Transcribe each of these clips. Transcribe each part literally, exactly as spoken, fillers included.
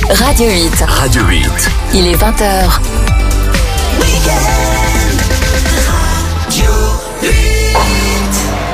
Radio huit. Radio huit. Il est vingt heures. Radio huit.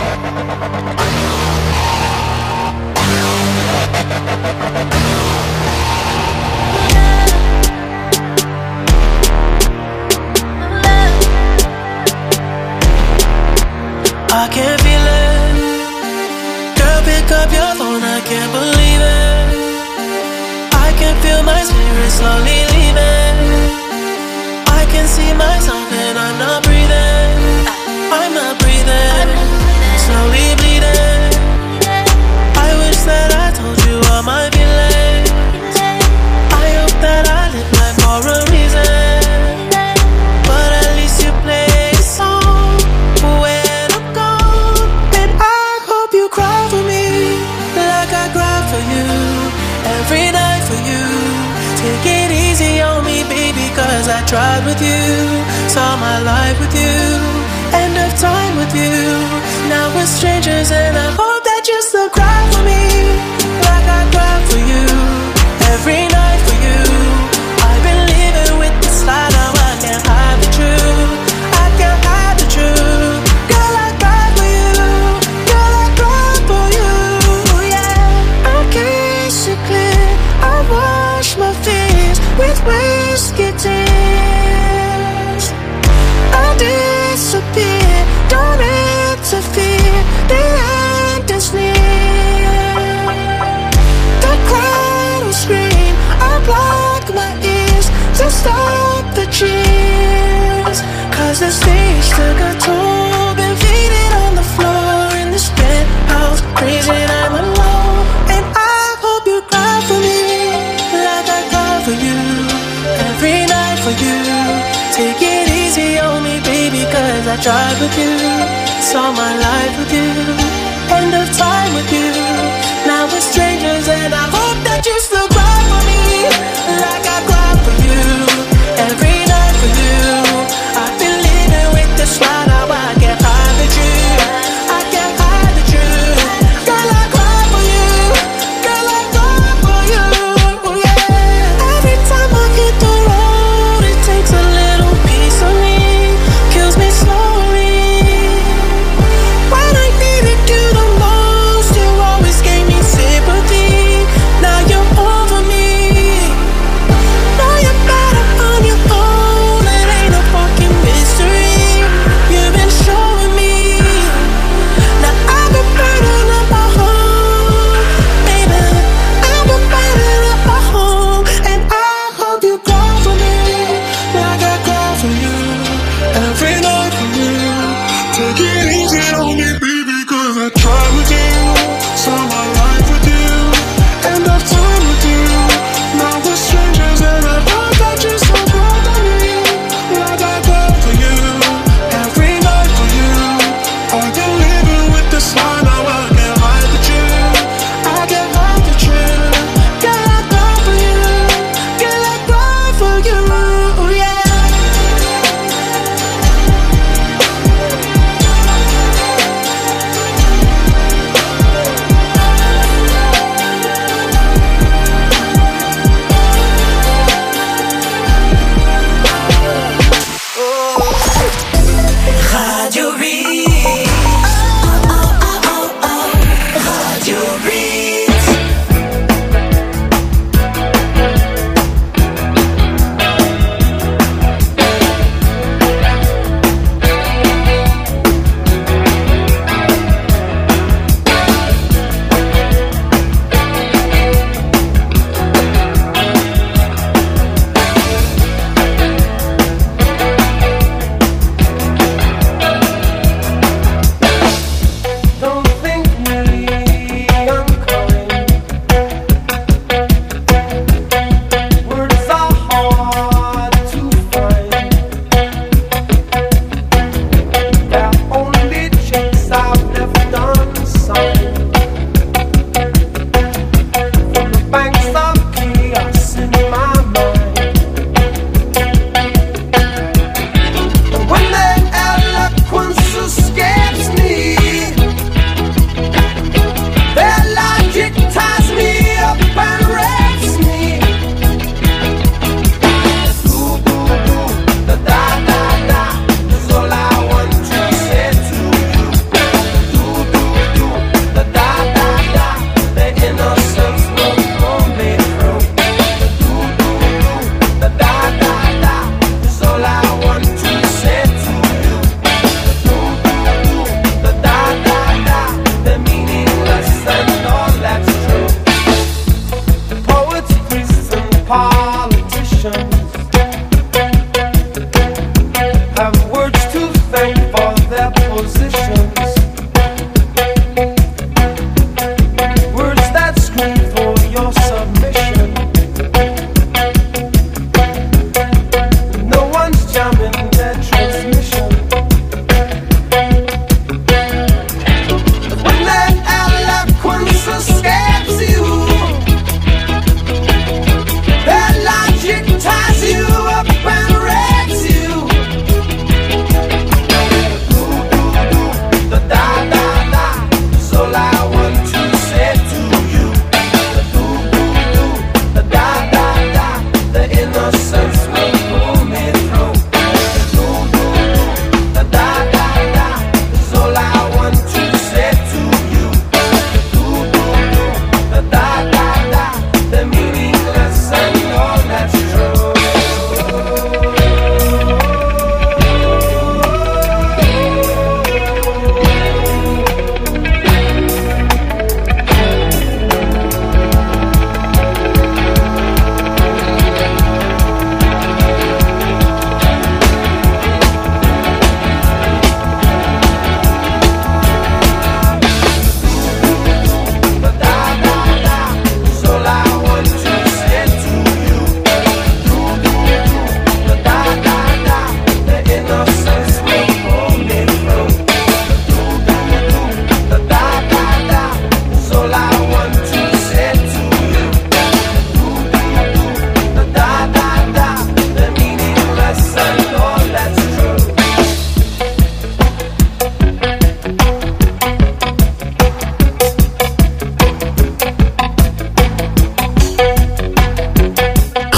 I can't feel it. Girl, pick up your phone, I can't believe it. I can feel my spirit slowly leaving. I can see myself and I'm not breathing. I'm not breathing. Slowly bleeding. I wish that I told you all my feelings. I hope that I live life for a reason. But at least you play a song when I'm gone. And I hope you cry for me like I cry for you. Every night for you. Take it easy on me, baby, cause I tried with you. Saw my life with you. End of time with you. Now we're strangers and I hope that you still cry for me like I cry for you. Every night for you. I've been living with this lie, now I can't hide the truth. I can't hide the truth. Girl, I cry for you. Girl, I cry for you. Yeah, I can't see clear. I wash my fears with whiskey tears. I disappear, don't interfere. The end is near. The crowd will scream. I block my ears to stop the cheers. Cause the stage took a toll. Been faded on the floor in this penthouse. Crazy and I'm alone. And I hope you cry for me like I cry for you. Every night for you. Take it easy on me, baby, cause I tried with you. Saw my life with you. End of time with you. Now we're strangers and I hope that you still cry for me like I cry for you. Every night for you. I've been living with this lie, now I can't hide the truth. I can't hide the truth. Girl, I cry for you. Girl, I cry for you. Yeah. Every time I hit the road, it takes a piece of me, kills me slowly. When I need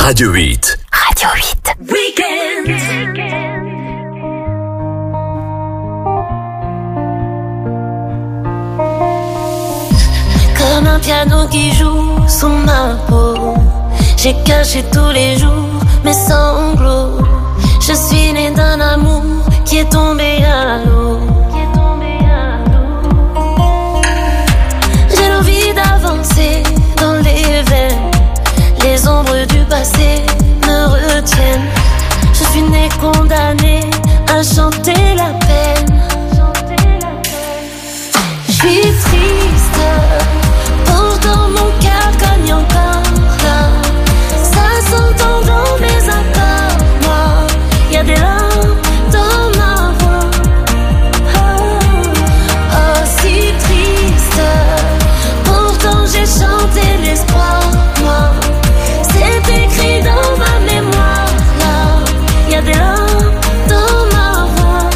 Radio huit. Radio huit. Weekend. Comme un piano qui joue sous ma peau, j'ai caché tous les jours mes sanglots. Je suis née d'un amour qui est tombé à l'eau. J'ai l'envie d'avancer dans les veines. Les ombres du passé me retiennent. Je suis née condamnée à chanter la peine. Je suis triste, pourtant mon cœur cogne encore là. Ça s'entend dans mes accords, moi. Y'a des larmes dans ma voix. Oh, oh, si triste, pourtant j'ai chanté l'espoir, moi. C'est écrit dans ma mémoire, là. Y'a des larmes dans ma voix.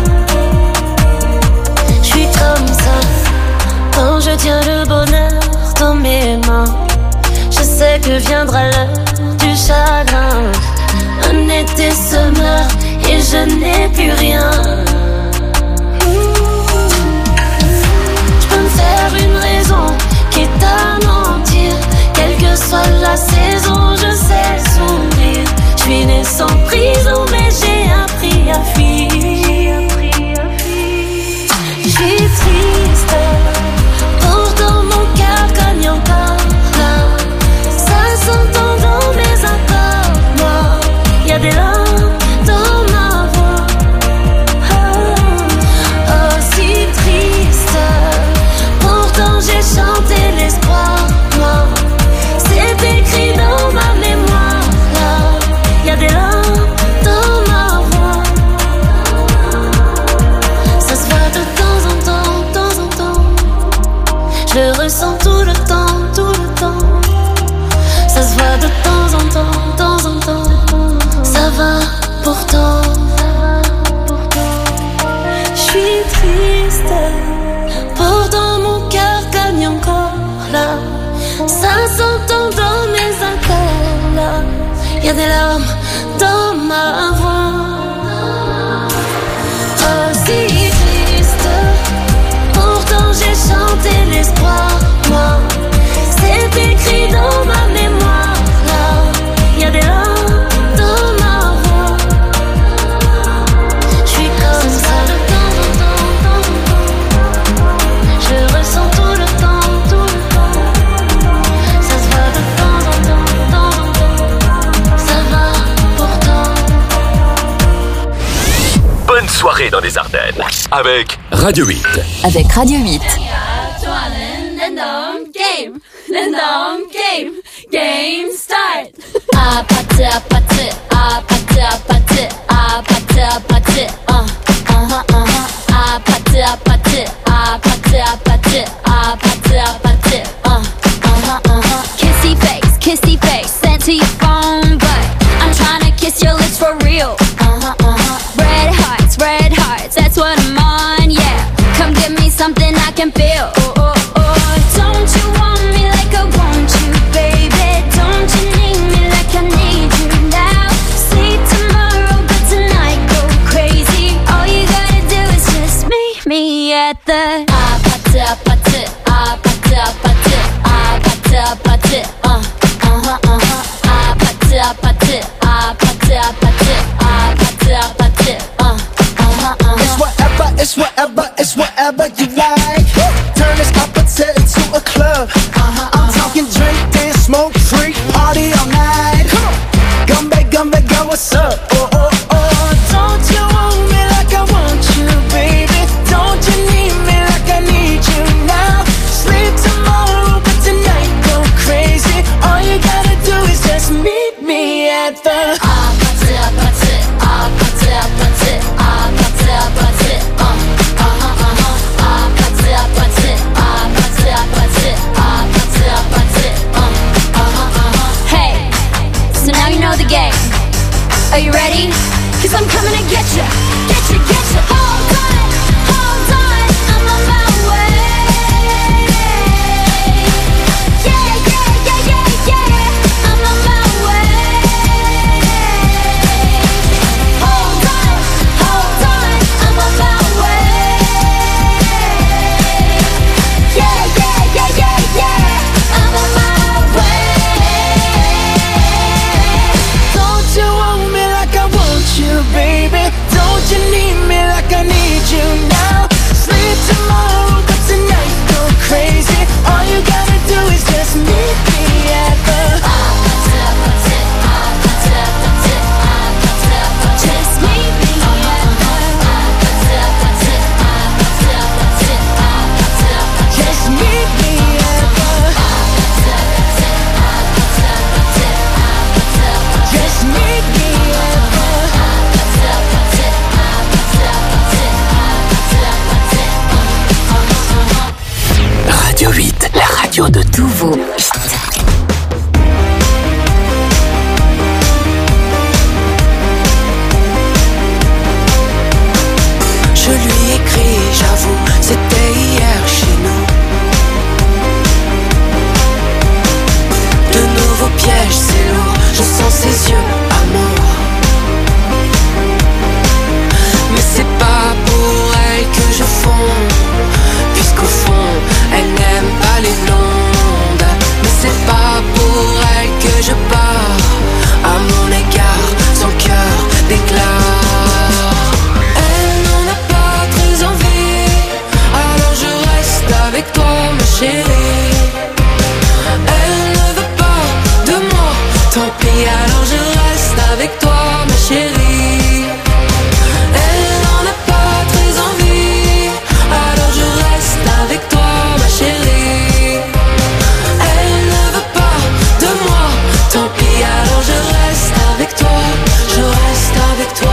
J'suis comme ça quand je tiens le bonheur dans mes mains. Je sais que viendra l'heure du chagrin. Un été se meurt et je n'ai plus rien. J'peux me faire une raison, quitte à mentir. Quelle que soit la saison, je sais sourire. J'suis née sans prison, mais j'ai appris à fuir. J'suis triste, pourtant mon cœur cogne encore là. Ça s'entend dans mes accords, moi. Y'a des larmes dans ma voix. Oh, oh, si triste, pourtant j'ai chanté l'espoir, moi. C'est écrit dans ma mémoire, là. Y'a des larmes dans ma voix. Ça se voit de temps en temps, de temps en temps. Je le ressens tout le temps, tout le temps. Ça se voit de temps en temps, de temps en temps. Ça va pourtant. Je suis triste, pourtant mon cœur gagne encore là. Ça s'entend dans mes accords là. Y'a des larmes dans ma voix. Oh, si triste, pourtant j'ai chanté l'espoir, moi. C'est écrit dans ma mémoire, là. Y'a des larmes dans ma voix. J'suis comme ça de temps en temps, temps en temps. Je ressens tout le temps, tout le temps. Ça se voit de temps en temps, temps en temps. Ça va pourtant. Bonne soirée dans les Ardennes avec Radio huit. Avec Radio huit. Game, random game, game start. Ah, party, ah, party, ah, party, ah, party, ah, party, ah, party, uh, uh-huh, uh-huh. Ah, party, ah, party, ah, party, ah, party, ah, party, ah, party, uh, uh-huh, uh-huh. Kissy face, kissy face, sent to your phone, but I'm tryna kiss your lips for real. Uh-huh, uh-huh. Red hearts, red hearts, that's what I'm on, yeah. Come give me something I can feel. Oh, oh, oh. Don't you want me like I want you, baby? Don't you need me like I need you now? Sleep tomorrow, but tonight go crazy. All you gotta do is just meet me at the ah party, ah party, ah party, ah party, ah party, ah party, uh, uh-huh, uh-huh. Ah party, ah party, ah party, ah party, ah party, ah party, uh, uh-huh, uh-huh. It's whatever, it's whatever, it's whatever you like. Turn this opposite into a club. Uh-huh, I'm talking drink, dance, smoke, freak, party all night. Come on, Gumbe, Gumbe, go, what's up? Oh, oh, oh. Don't you want me like I want you, baby? Don't you need me like I need you now? Sleep tomorrow, but tonight go crazy. All you gotta do is just meet me at the ah party, ah party, ah party, ah party, ah party, ah party, uh, uh-huh, uh-huh. Ah party, ah party, ah party, ah party, ah party, ah party, uh, uh-huh, uh-huh. Hey, so now you know the game. Are you ready? 'Cause I'm coming to get you, get you, get you. Hold on, hold on, I'm on my way. Yeah, yeah, yeah, yeah, yeah, I'm on my way. Je lui écris, j'avoue, c'était hier chez nous. De nouveaux pièges, c'est lourd, je sens ses yeux à moi. Mais c'est pas pour elle que je fonds, puisqu'au fond, elle n'aime pas les blondes. Mais c'est pas pour elle que je pars, à mon égard, son cœur déclare. Elle n'en a pas très envie, alors je reste avec toi, ma chérie. Elle ne veut pas de moi, tant pis, alors je reste avec toi, ma chérie. Elle n'en a pas très envie, alors je reste avec toi, ma chérie. Elle ne veut pas de moi, tant pis, alors je reste avec toi, je reste avec toi.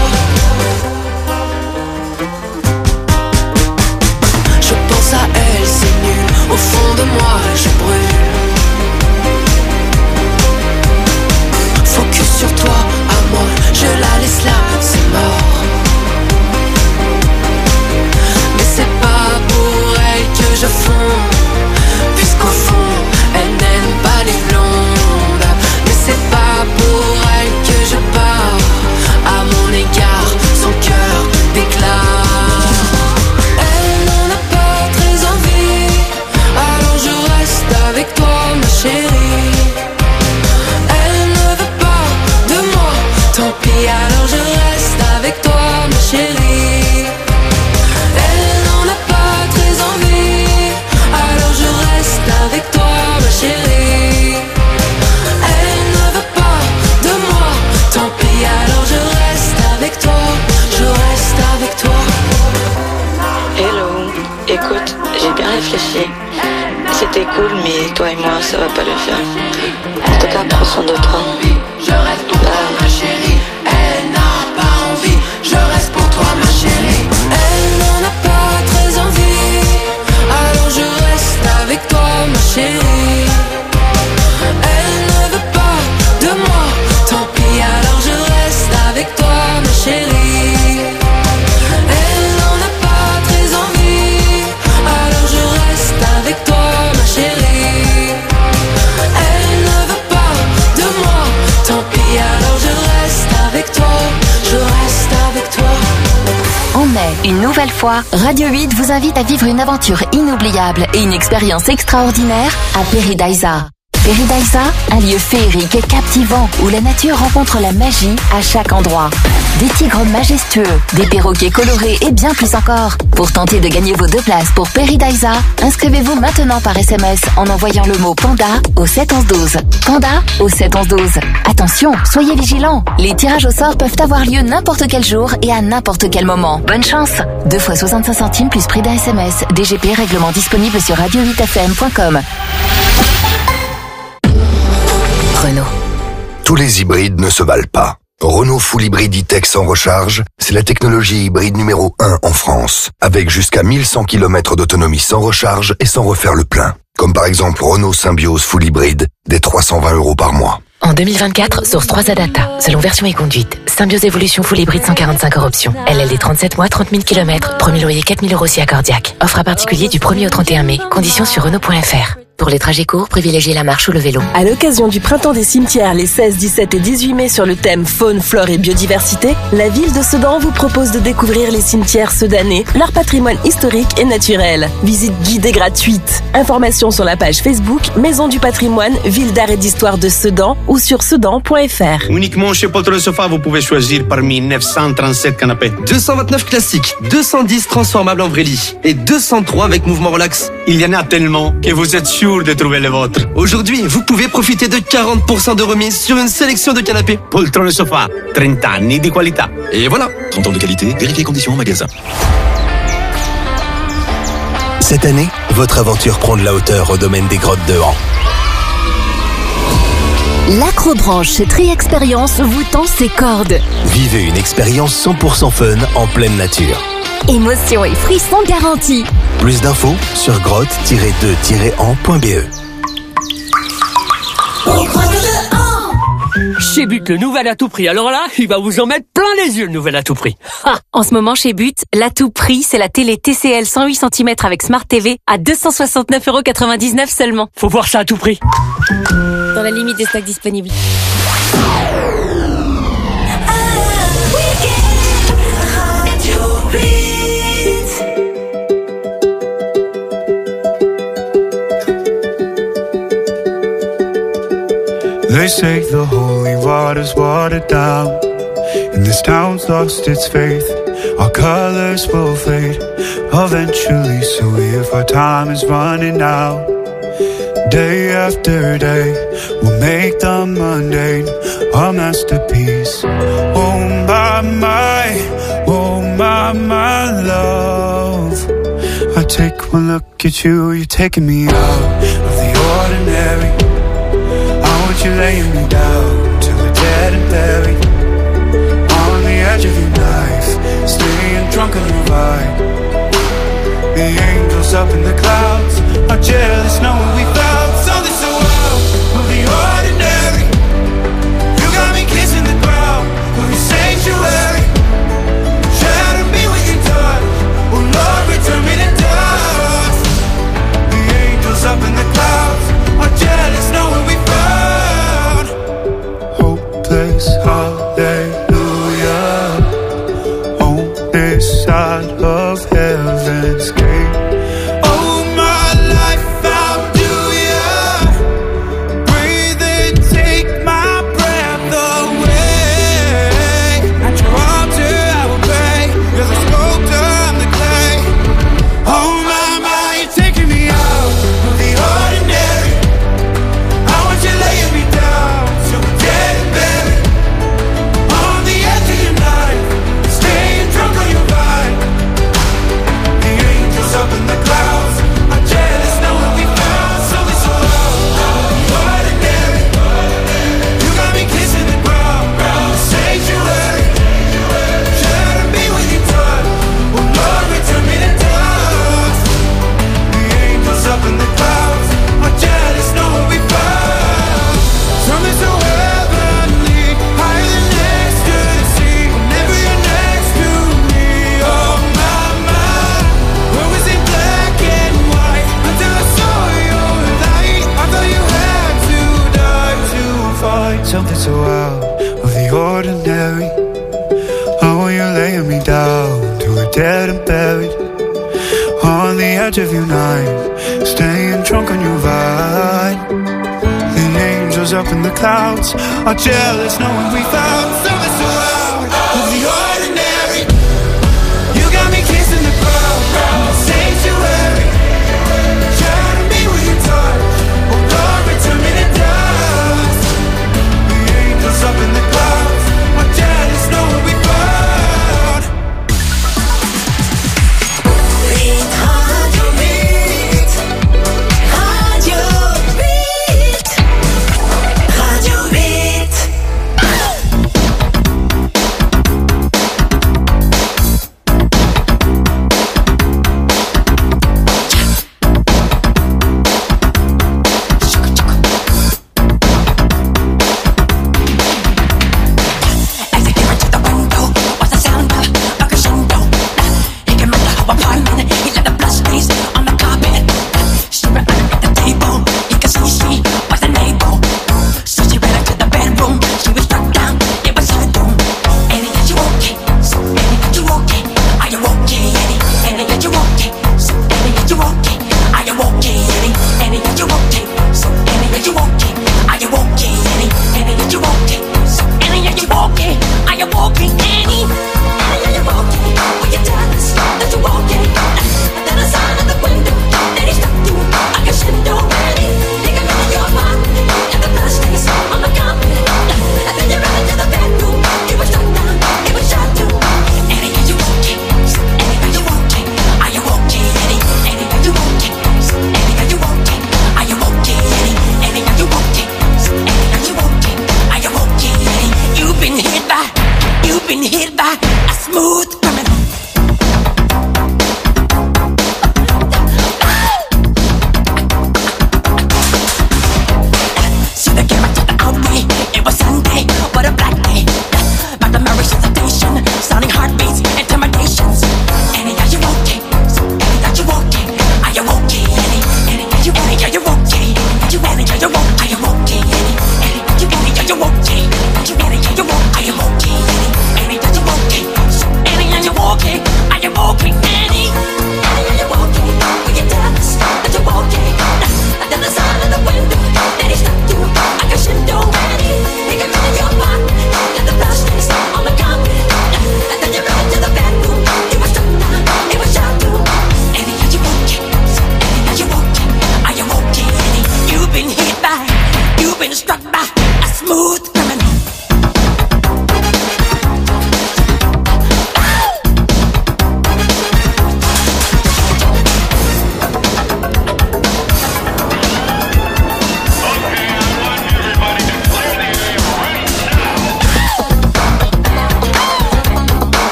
Je pense à elle, c'est nul, au fond de moi je brûle. Focus sur toi, à moi, je la laisse là, c'est mort. Mais c'est pas pour elle que je fonds, puisqu'au fond, elle n'aime pas les blondes. Mais c'est pas pour elle que je pars, à mon égard, son cœur déclare. Elle n'en a pas très envie, alors je reste avec toi, ma chérie. Elle ne veut pas de moi, tant pis, alors je reste avec toi, ma chérie. Elle n'en a pas très envie, alors je reste avec toi, ma chérie. Elle ne veut pas de moi, tant pis, alors je reste avec toi, je reste avec toi. Hello, écoute, j'ai bien réfléchi. C'était cool, mais toi et moi, ça va pas le faire. En tout cas, prends soin de toi. Je reste pour toi, ma chérie. Elle n'a pas envie, je reste pour toi, ma chérie. Elle n'en a pas très envie, alors je reste avec toi, ma chérie. Elle ne veut pas de moi, tant pis, alors je reste avec toi, ma chérie. Elle n'en a pas très envie, alors je reste avec toi, ma chérie. Elle ne veut pas de moi, tant pis, alors je reste avec toi, je reste avec toi. En mai, une nouvelle fois, Radio huit vous invite à vivre une aventure inoubliable et une expérience extraordinaire à Paradisa. Paradisa, un lieu féerique et captivant où la nature rencontre la magie à chaque endroit. Des tigres majestueux, des perroquets colorés et bien plus encore. Pour tenter de gagner vos deux places pour Paradisa, inscrivez-vous maintenant par S M S en envoyant le mot Panda au sept onze douze. Panda au sept onze douze. Attention, soyez vigilants. Les tirages au sort peuvent avoir lieu n'importe quel jour et à n'importe quel moment. Bonne chance. deux fois soixante-cinq centimes plus prix d'un S M S. D G P règlement disponible sur radio huit f m point com. Renault. Tous les hybrides ne se valent pas. Renault Full Hybrid E-Tech sans recharge, c'est la technologie hybride numéro un en France, avec jusqu'à mille cent kilomètres d'autonomie sans recharge et sans refaire le plein. Comme par exemple Renault Symbiose Full Hybrid, des trois cent vingt euros par mois. En deux mille vingt-quatre, source trois Adata, selon version et conduite. Symbiose Evolution Full Hybrid cent quarante-cinq hors option. L L D trente-sept mois, trente mille kilomètres, premier loyer quatre mille euros si accordiaque. Offre à particulier du premier au trente et un mai. Conditions sur Renault point F R. Pour les trajets courts, privilégiez la marche ou le vélo. À l'occasion du printemps des cimetières les seize, dix-sept et dix-huit mai sur le thème faune, flore et biodiversité, la ville de Sedan vous propose de découvrir les cimetières sedanais, leur patrimoine historique et naturel. Visite guidée gratuite. Informations sur la page Facebook Maison du patrimoine, Ville d'art et d'histoire de Sedan ou sur sedan point F R. Uniquement chez Poltron Sofa, vous pouvez choisir parmi neuf cent trente-sept canapés. deux cent vingt-neuf classiques, deux cent dix transformables en vrai lit et deux cent trois avec mouvement relax. Il y en a tellement que vous êtes sûr de trouver le vôtre. Aujourd'hui, vous pouvez profiter de quarante pour cent de remise sur une sélection de canapés. Poltron Sofa, trente anni di qualità. Et voilà, trente ans de qualité, vérifiez conditions en magasin. Cette année, votre aventure prend de la hauteur au domaine des grottes de Han. L'Acrobranche chez Tri Expérience vous tend ses cordes. Vivez une expérience cent pour cent fun en pleine nature. Émotion et frissons garantis. Plus d'infos sur grotte tiret deux tiret an point b e. Chez But, le nouvel à tout prix. Alors là, il va vous en mettre plein les yeux, le nouvel à tout prix. Ah. En ce moment, chez But, l'à tout prix, c'est la télé T C L cent huit centimètres avec Smart T V à deux cent soixante-neuf euros quatre-vingt-dix-neuf seulement. Faut voir ça à tout prix. Dans la limite des stocks disponibles. They say the holy water's watered down, and this town's lost its faith. Our colors will fade eventually, so if our time is running out, day after day, we'll make the mundane our masterpiece. Oh my, my, oh my, my love, I take one look at you, you're taking me out of the ordinary. You're laying me down till we're dead and buried on the edge of your knife, staying drunk on your vibe. The angels up in the clouds are jealous knowing we found something so out of the ordinary. You got me kissing the ground of your sanctuary. Shatter me with your touch, oh Lord, return me to dust. The angels up in the clouds are jealous knowing we found place, hallelujah, on this side of heaven's gate. Oh, my life, how do ya breathe and take my breath away? At your altar I will pray, you're the sculptor, I'm the clay. Oh, my, my, you're taking me out of the ordinary. I want you laying me down till we're dead and buried. Up in the clouds, I'm jealous knowing we found something so loud. Ordinary, you got me kissing the ground, the sanctuary. Shatter me with your touch, oh Lord, return me to dust. The angels up in the clouds, I'm jealous knowing we found something so heavenly, higher than next to the sea. Whenever you're next to me, oh my, my, where was it black and white until I saw your light? I thought you had to die to find something so out of the ordinary. Oh, you're laying me down to a dead and buried on the edge of your night, staying drunk on your vine. The angels up in the clouds are jealous knowing we found something so out of the ordinary. You got me kissing the ground, sanctuary. Shatter me with your touch, oh Lord, return me to dust. The angels up in the clouds are jealous knowing we found. Beat, Radio Beat, Radio Beat, Radio Beat.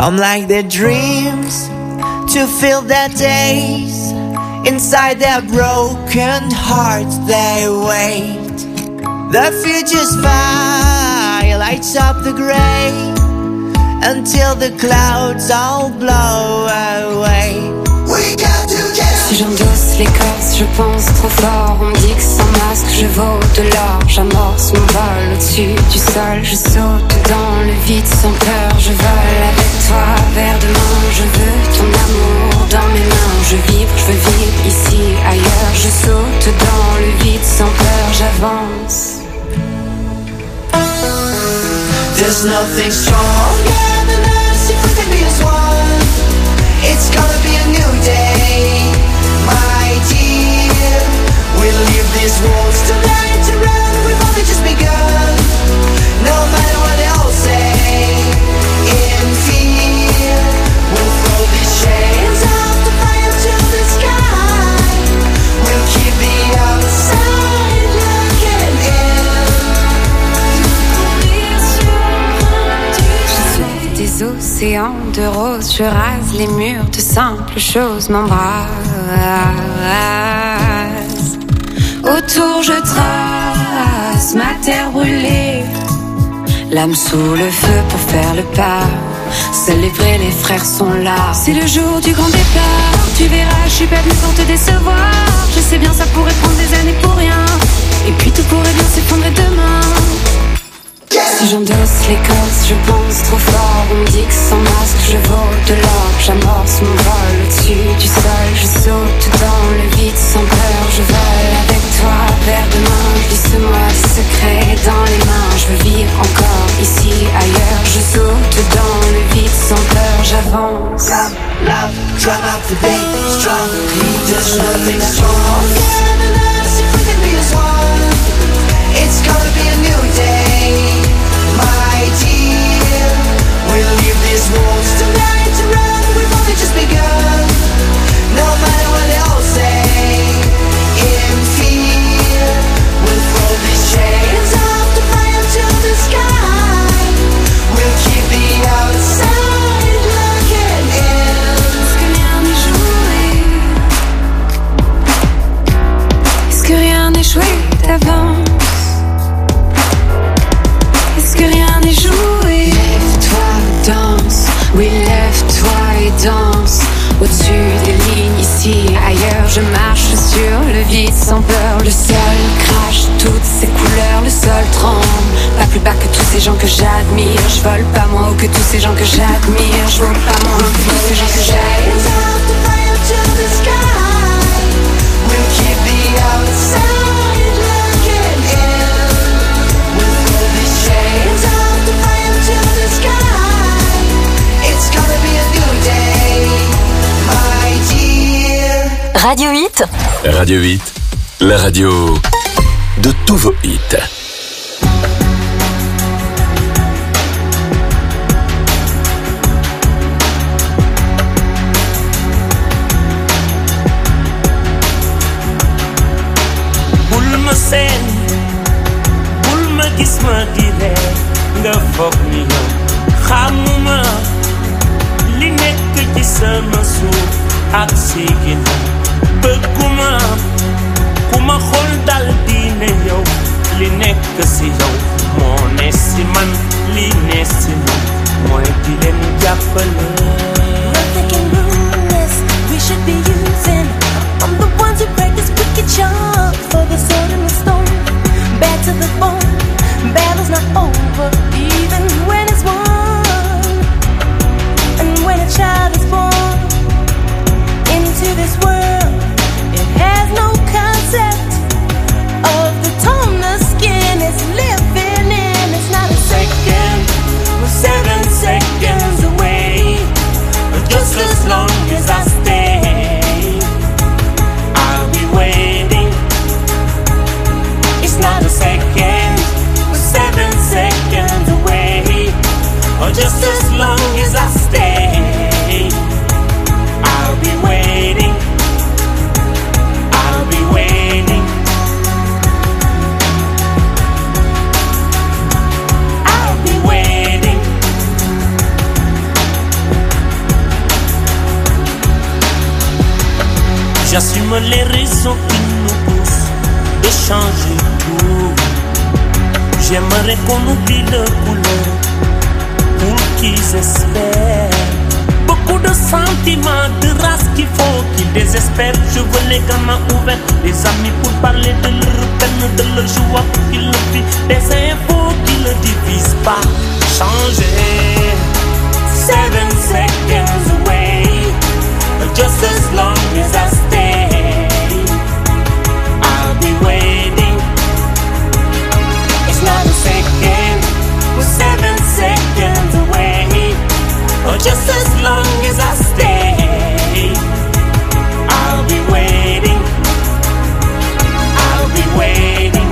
Some like their dreams to fill their days. Inside their broken hearts they wait. The future's fire lights up the gray until the clouds all blow away. We got to get Si j'endosse l'écorce, je pense trop fort. On me dit que sans masque, je vaux de l'or. J'amorce mon vol au-dessus du sol. Je saute dans le vide sans peur. Je vole avec toi vers demain. Je veux ton amour dans mes mains. Je vibre, je veux vivre ici, ailleurs. Je saute dans le vide sans peur. J'avance. There's nothing stronger than us if we can be as one. It's gonna be a new day, my dear. We'll leave these walls tonight to run. We've only just begun. No matter what they'll say, in fear, we'll throw these chains off the fire to the sky. We'll keep the outside looking in. Des océans de roses, je rase les murs de simples choses, m'embrase. Autour je trace ma terre brûlée, l'âme sous le feu pour faire le pas. Seuls les vrais, les frères sont là. C'est le jour du grand départ. Tu verras, je suis pas venue pour te décevoir. Je sais bien, ça pourrait prendre des années pour rien. Et puis tout pourrait bien s'effondrer demain. Si j'endosse l'écorce, je pense trop fort. On me dit que sans masque, je vaux de l'or. J'amorce mon vol au-dessus du sol. Je saute dans le vide sans peur. Je vole avec toi vers demain. Glisse-moi des secrets dans les mains. Je veux vivre encore ici, ailleurs. Je saute dans le vide sans peur. J'avance. Love, love, try not to be strong. There's nothing stronger than us if we can be as one. It's gonna be a new day, my dear. We'll leave these walls tonight to run. We've only just begun. No matter what they'll say, in fear, we'll throw these chains off the fire to the sky. We'll keep the outside looking in. Est-ce que rien n'est joué? Est-ce que rien n'est joué d'avance? Est-ce que rien n'est joué? Lève-toi, danse, oui lève-toi et danse. Au-dessus des lignes, ici, ailleurs, je marche sur le vide sans peur. Le sol crache toutes ses couleurs, le sol tremble. Pas plus bas que tous ces gens que j'admire. Je vole pas moins haut que tous ces gens que j'admire. Je vole pas moins haut que tous ces gens que j'admire. We'll keep the outside looking in. We'll throw these chains off the fire to the sky. It's gonna be a new day, my dear. Radio huit. Radio huit, la radio de tous vos hits. Bul ma seen bul ma gis ma di ree nga foog ni yow xamuma li nekk ci sama suuf ak si ginnaaw bëgguma ku ma xool dal di ne yow li nekk si yow moo ne si man li ne si man mooy di leen jàppale. We should be using. I'm the ones who practice wicked charm for the sword and the stone. Bad to the bone. Battle's not over, even when it's won. And when a child is born into this world, it has no concept of the tone the skin is living in. It's not a second, we're seven seconds away J'assume les raisons qui nous poussent de changer tout. J'aimerais qu'on oublie le couleur pour qu'ils espèrent. Beaucoup de sentiments, de race qu'il faut qu'ils désespèrent. Je veux les gamins ouverts, des amis pour parler de leur peine, de leur joie pour qu'ils le vivent. Des infos qui ne divisent pas. Changer. Seven seconds away, but just as long as I stay, I'll be waiting. It's not a second, we're seven seconds away, but just as long as I stay, I'll be waiting. I'll be waiting.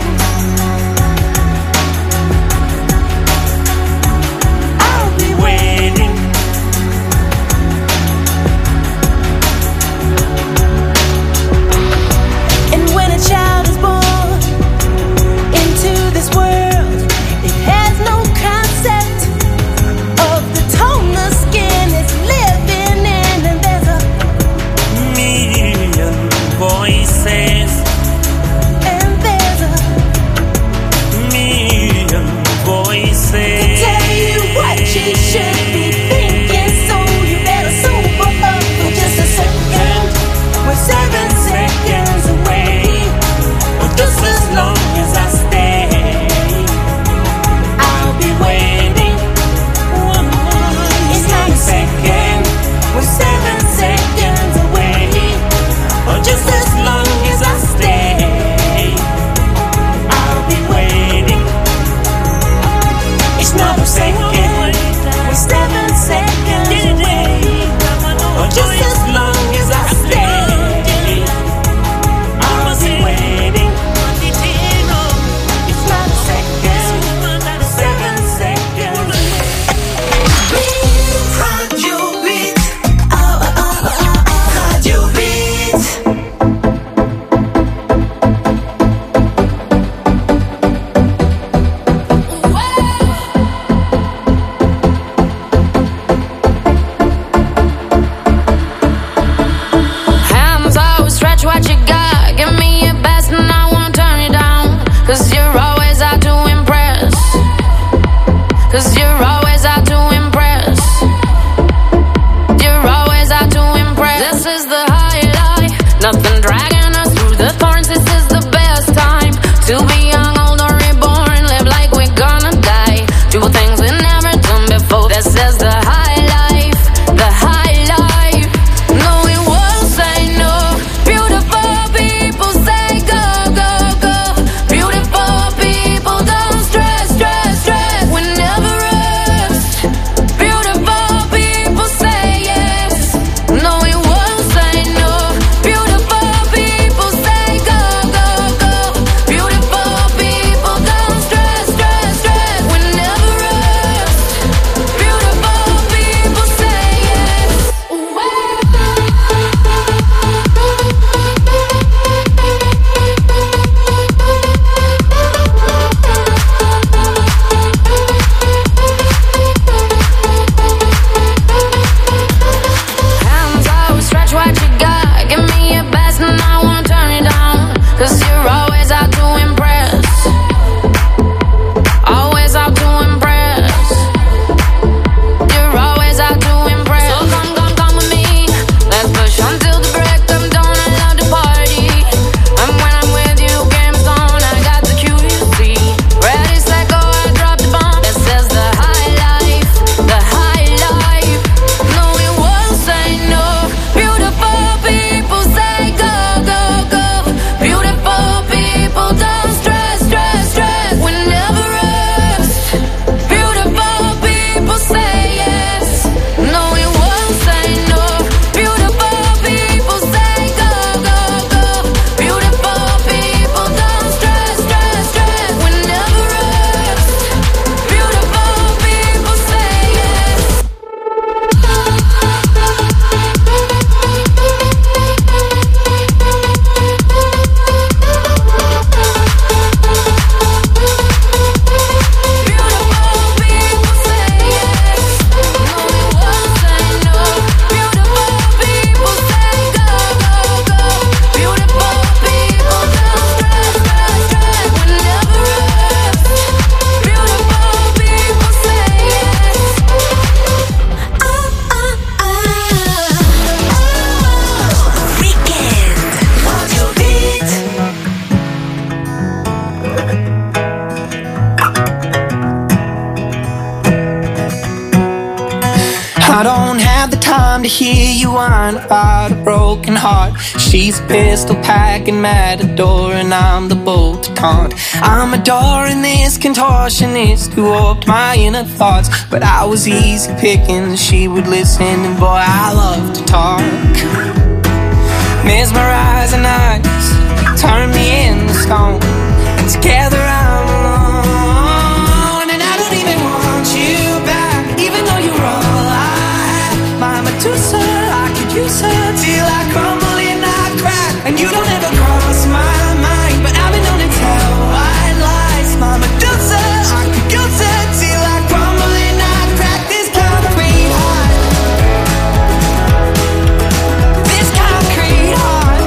I'll be waiting. time to hear you whine about a broken heart. She's a pistol packing matador and I'm the bolt to taunt. I'm adoring this contortionist who warped my inner thoughts, but I was easy picking, she would listen, and boy I love to talk. Mesmerizing eyes turn me into stone, and together I'm alone. And I don't even want you back, even though you're all I have. My Medusa, I could use her till I crumble and I crack. And you don't ever cross my mind, but I've been known to tell white lies. My Medusa, I could use her till I crumble and I crack. This concrete heart, this concrete heart.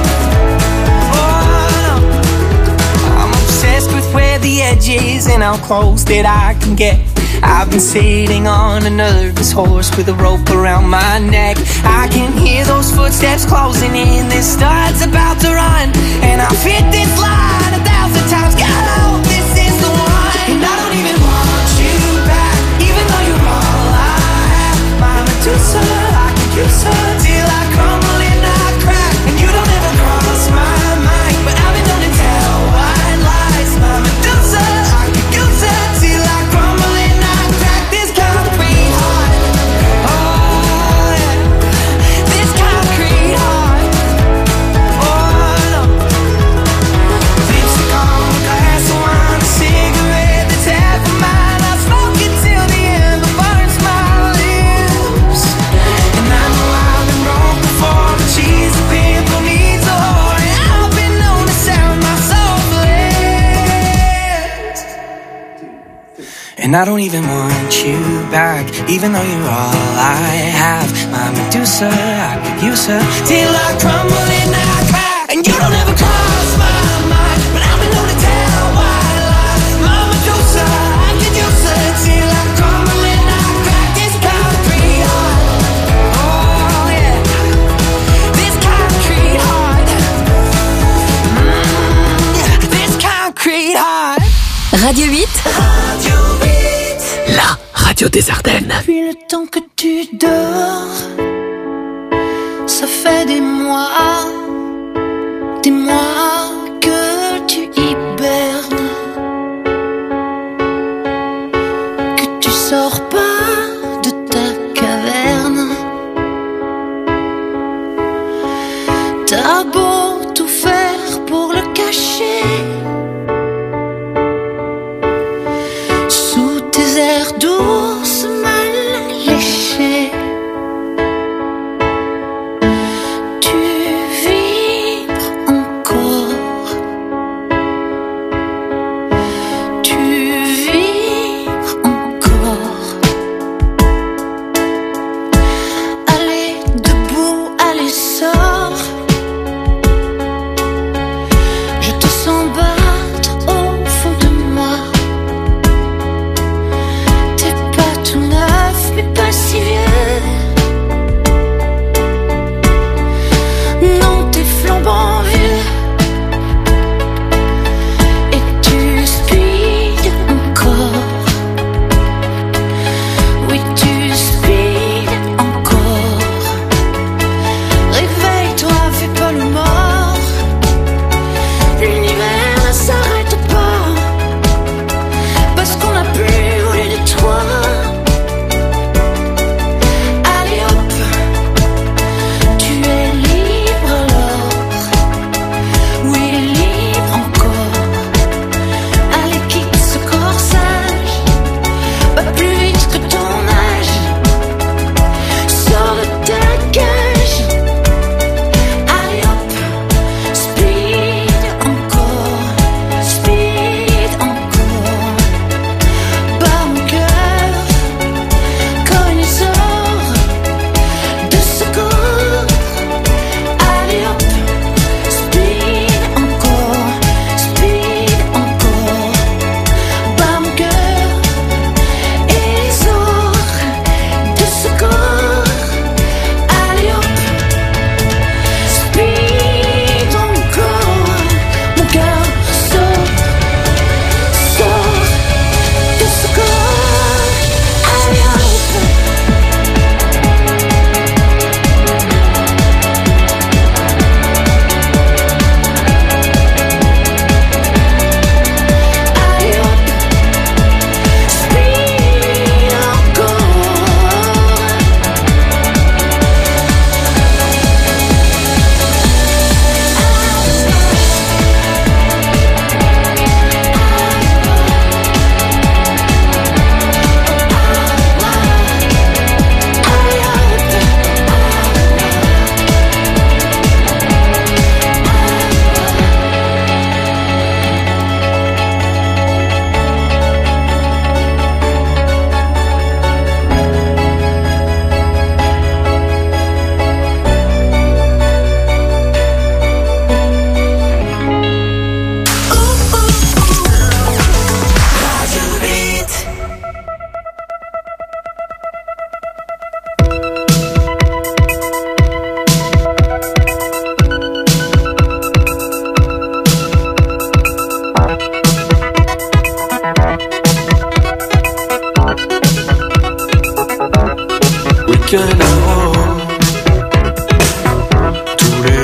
Where the edge is and how close that I can get. I've been sitting on a nervous horse with a rope around my neck. I can hear those footsteps closing in, this start's about to run, and I've hit this line a thousand times. God, I hope this is the one. And I don't even want you back, even though you're all I have. My Medusa, I could use her till I crumble and I crack. And you don't ever cross my mind, but I've been known to tell white lies. My Medusa, I could use her till I crumble and I crack. This concrete heart, oh yeah, this concrete heart, oh no. Lipstick on a glass of wine, a cigarette that's half of mine. I smoke it till the end, it burns my lips. And I know I've been wrong before, but she's a pimple needs a whore, and I've been known to sound my soul bliss. And I don't even want you back, even though you're all I have. My Medusa, I could use her till I crumble and I crack. And you don't ever cross my mind, but I've been known to tell white lies. My Medusa, I could use her till I crumble and I crack. This concrete heart, oh yeah, this concrete heart, mm, this concrete heart. Radio huit, Radio huit, la radio des Ardennes. Depuis le temps que tu dors, ça fait des mois, des mois que tu hibernes, que tu sors pas de ta caverne. T'as beau tout faire pour le cacher, sous tes airs douces mal léchés, tu vibres encore, tu vibres encore. Allez debout, allez sors,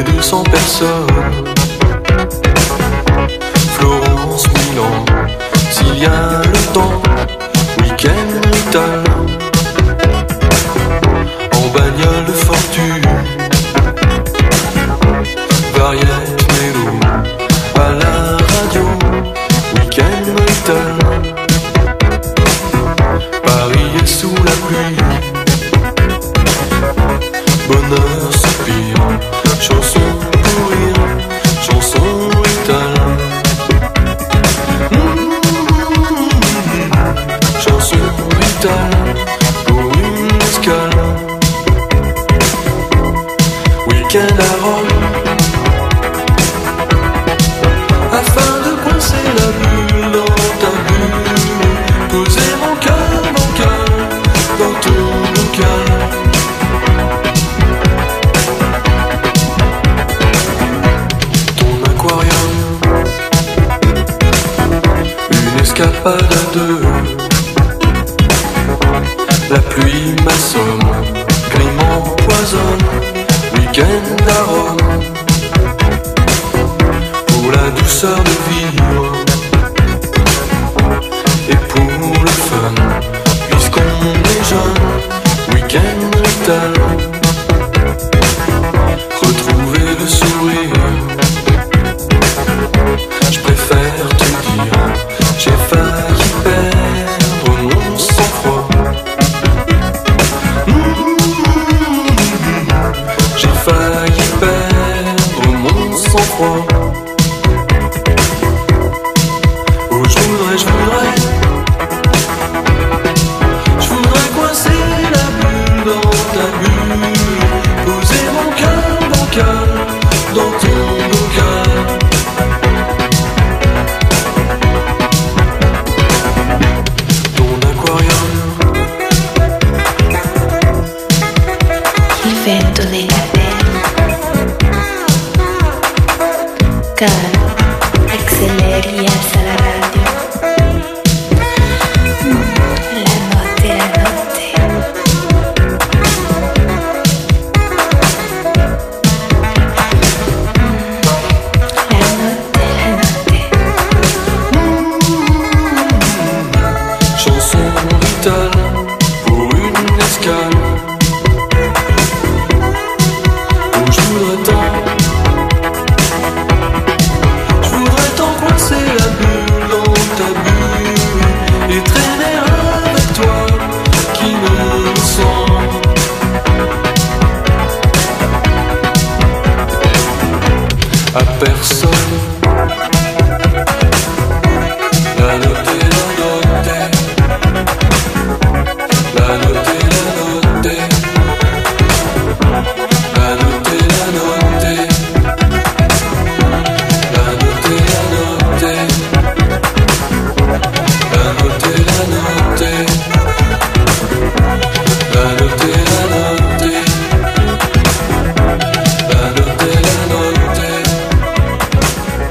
et deux cents personnes. Florence, Milan, s'il y a le temps, week-end brutal. En bagnole fortune, variette mélo, à la radio, week-end brutal. Paris est sous la pluie, bonheur soupir, chanson pour rire, chanson brutale. Chanson brutale pour une escale. Week-end à Rome, afin de coincer la bulle dans ta bulle, poser mon cœur, mon cœur dans ton bocal. Ton aquarium, une escapade à deux. La pluie m'assomme, gris m'empoisonne, week-end à Rome. Pour la douceur de vivre et pour le fun, puisqu'on est jeune, week-end brutal. Retrouver le sourire, je préfère te dire, j'ai failli perdre mon sang-froid. J'ai failli perdre mon sang-froid. Oh, je voudrais, je voudrais, je voudrais coincer la bulle dans ta bulle, poser mon cœur, mon cœur dans ton bocal. Ton aquarium, il vento dei capelli, caro, acceleri e alza la radio. Mm, la notte, la notte. Mm, la notte, la notte. chanson brutale pour une escale. Oh, je voudrais tant, je voudrais tant coincer la bulle dans ta bulle et traîner avec toi qui me sent. À personne. La note est la note, la note est la note, la note est la note, la note est la note, la note est la note, la note est la note, la note est la note.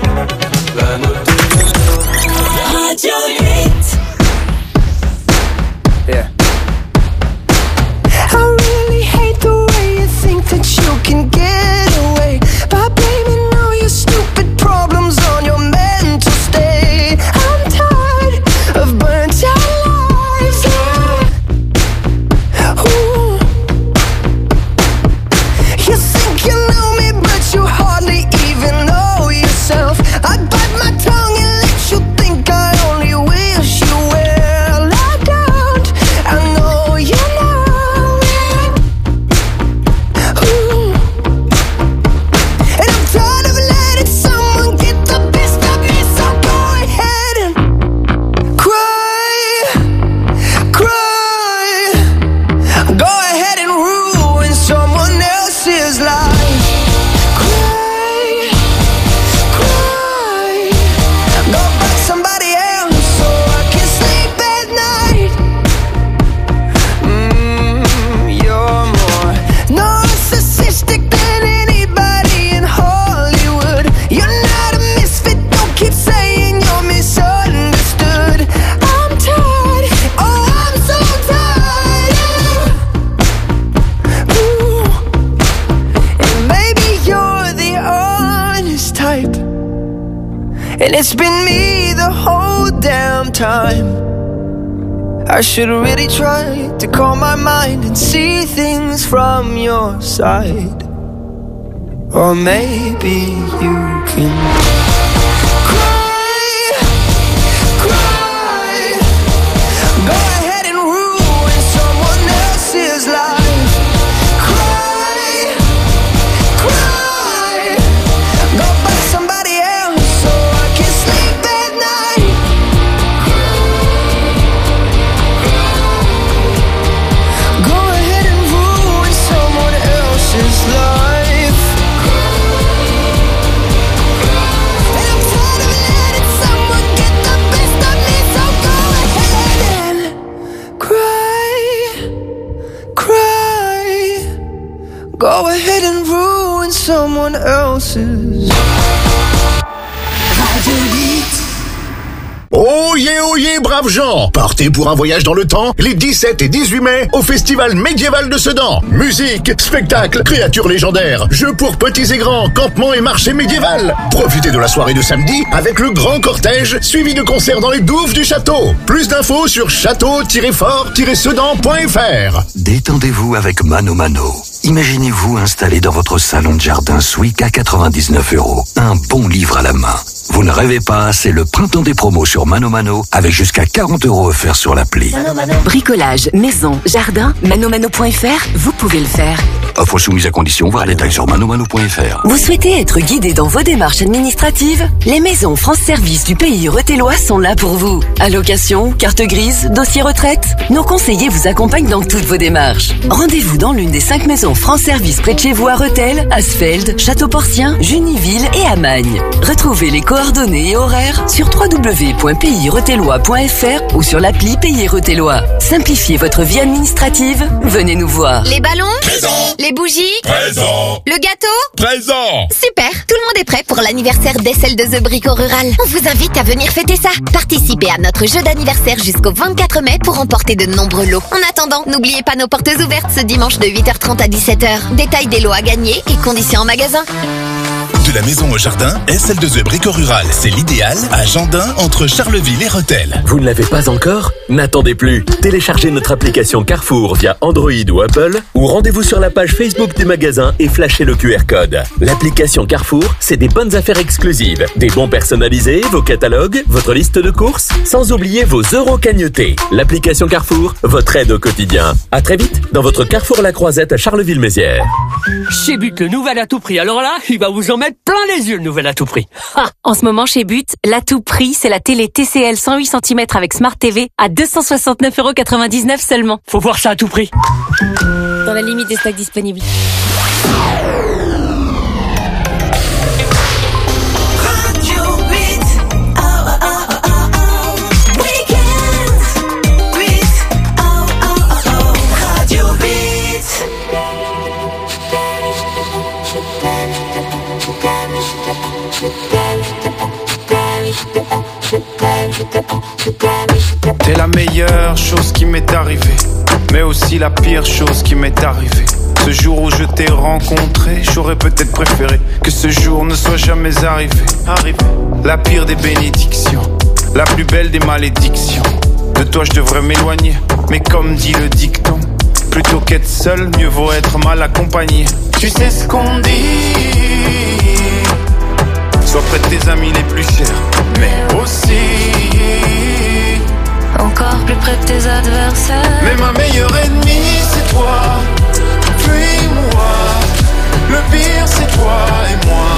type. And it's been me the whole damn time. I should really try to calm my mind and see things from your side. Or maybe you can cry, cry. Go ahead and ruin someone else's life. Cry, cry. Go find somebody else so I can sleep at night. Go ahead and ruin someone else's life. Go ahead and ruin someone else's. Radio Hit. Oyez, oyez, braves gens! Partez pour un voyage dans le temps les dix-sept et dix-huit mai au Festival médiéval de Sedan. Musique, spectacle, créatures légendaires, jeux pour petits et grands, campements et marché médiéval. Profitez de la soirée de samedi avec le grand cortège suivi de concerts dans les douves du château. Plus d'infos sur château tiret fort tiret sedan point f r. Détendez-vous avec Mano Mano. Imaginez-vous installé dans votre salon de jardin Swick à quatre-vingt-dix-neuf euros. Un bon livre à la main. Vous ne rêvez pas, c'est le printemps des promos sur Mano Mano avec jusqu'à quarante euros offerts sur l'appli. Bricolage, maison, jardin, manomano point f r, vous pouvez le faire. Offre soumise à condition, voir détails sur manomano point f r. Vous souhaitez être guidé dans vos démarches administratives? Les maisons France Service du Pays Retélois sont là pour vous. Allocation, carte grise, dossier retraite, nos conseillers vous accompagnent dans toutes vos démarches. Rendez-vous dans l'une des cinq maisons France Service près de chez vous à Rethel, Asfeld, Château-Porcien, Juniville et Amagne. Retrouvez les coordonnées et horaires sur w w w point pays retélois point f r ou sur l'appli Pays Retélois. Simplifiez votre vie administrative, venez nous voir. Les ballons? Présent. Les bougies? Présent. Le gâteau? Présent. Super, tout le monde est prêt pour l'anniversaire d'S L deux E Brico Rural. On vous invite à venir fêter ça. Participez à notre jeu d'anniversaire jusqu'au vingt-quatre mai pour remporter de nombreux lots. En attendant, n'oubliez pas nos portes ouvertes ce dimanche de huit heures trente à dix-sept heures. Détail des lots à gagner et conditions en magasin. De la maison au jardin, S L deux E Brico Rural, c'est l'idéal à Jandin entre Charleville et Rethel. Vous ne l'avez pas encore? N'attendez plus. Téléchargez notre application Carrefour via Android ou Apple ou rendez-vous sur la page Facebook du magasin et flashez le Q R code. L'application Carrefour, c'est des bonnes affaires exclusives, des bons personnalisés, vos catalogues, votre liste de courses, sans oublier vos euros cagnotés. L'application Carrefour, votre aide au quotidien. À très vite dans votre Carrefour La Croisette à Charleville-Mézières. Chez But, le nouvel à tout prix. Alors là, il va vous en mettre plein les yeux, le nouvel à tout prix. Ah, en ce moment, chez But, l'atout prix, c'est la télé T C L cent huit centimètres avec Smart T V à deux cent soixante-neuf euros quatre-vingt-dix-neuf seulement. Faut voir ça à tout prix. Dans la limite des stocks disponibles. T'es la meilleure chose qui m'est arrivée, mais aussi la pire chose qui m'est arrivée. Ce jour où je t'ai rencontré, j'aurais peut-être préféré que ce jour ne soit jamais arrivé. Arrivé. La pire des bénédictions, la plus belle des malédictions. De toi je devrais m'éloigner, mais comme dit le dicton, plutôt qu'être seul, mieux vaut être mal accompagné. Tu sais ce qu'on dit, sois près de tes amis les plus chers, mais aussi encore plus près de tes adversaires. Mais ma meilleure ennemie c'est toi, puis moi. Le pire c'est toi et moi.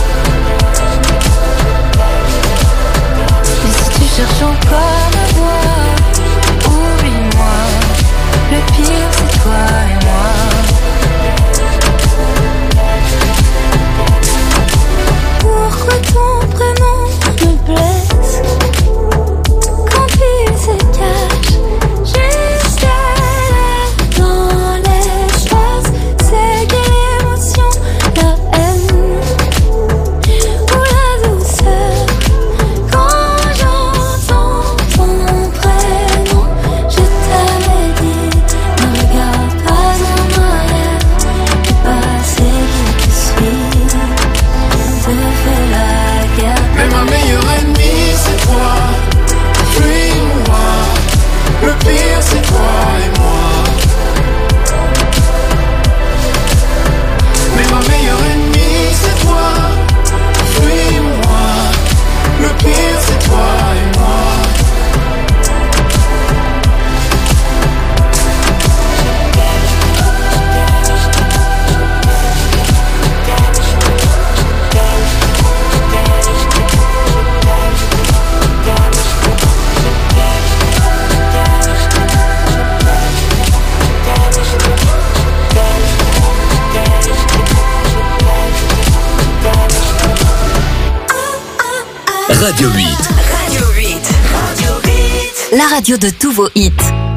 Et si tu cherches encore à voir, oublie-moi. Le pire c'est toi et moi. Radio huit. Radio huit. Radio huit. La radio de tous vos hits.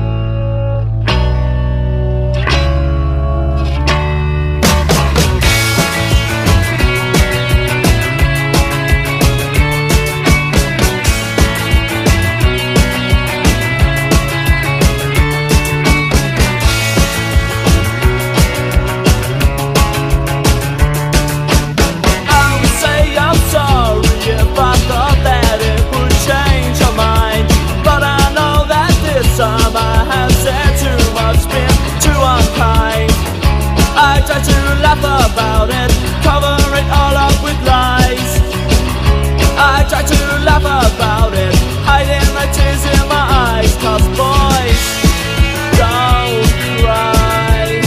About it, cover it all up with lies. I try to laugh about it, hiding the tears in my eyes. Cause boys don't cry.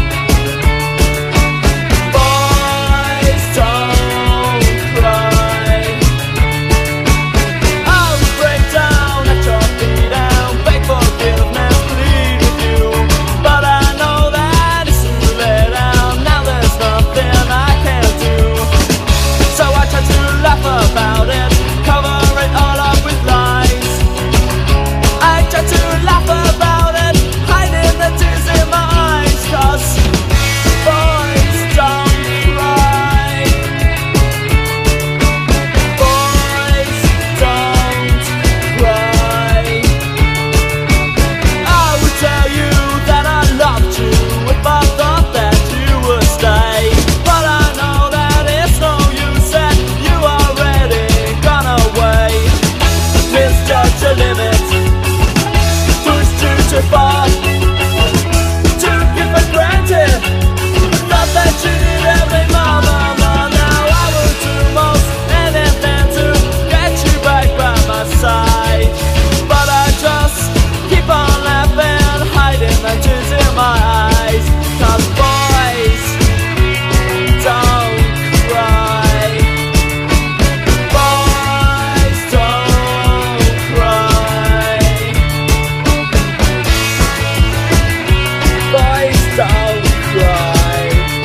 Boys don't cry. I'll break down at your feet and beg forgiveness, plead with you. But I know that it's too late and now there's nothing I can do. So I try to laugh about it, cover it all up with lies. I try to laugh about it, hiding the tears in my eyes. Cause boys don't cry. Boys don't cry. I would tell you that I loved you if I thought that you would stay. But I know that it's no use and you already gone away. Misjudge your limits, pushed you too far, took you for granted. Thought that you did every moment, but now I would do most anything to get you back by my side. But I just keep on laughing, hiding the tears in my eyes. Cause boys don't cry. Boys don't cry. Boys don't cry.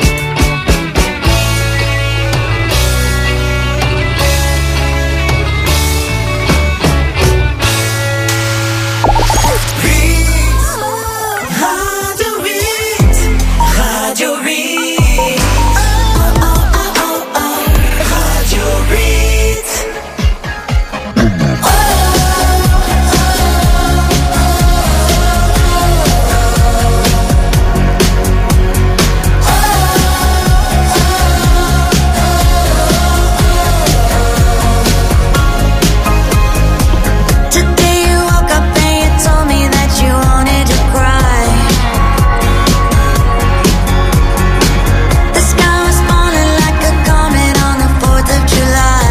Radio huit. Radio huit. Radio huit. Today you woke up and you told me that you wanted to cry. The sky was falling like a comet on the fourth of July.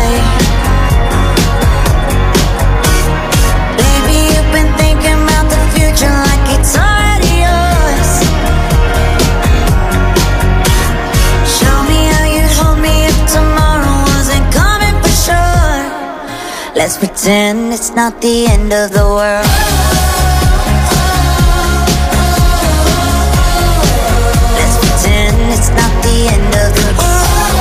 Baby, you've been thinking about the future like it's already yours. Show me how you'd hold me if tomorrow wasn't coming for sure. Let's pretend it's not the end of the world. Let's pretend it's not the end of the world.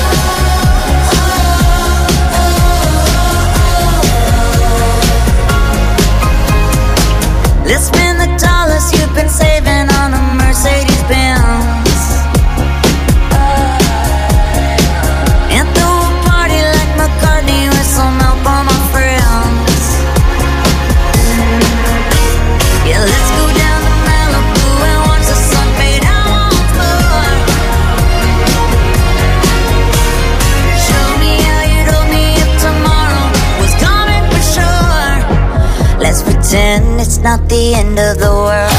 Let's spend the dollars you've been saving on a Mercedes Benz and throw a party like McCartney with some help on my friends. Yeah, let's go down to Malibu and watch the sun fade out once more. Show me how you'd hold me if tomorrow was coming for sure. Let's pretend it's not the end of the world.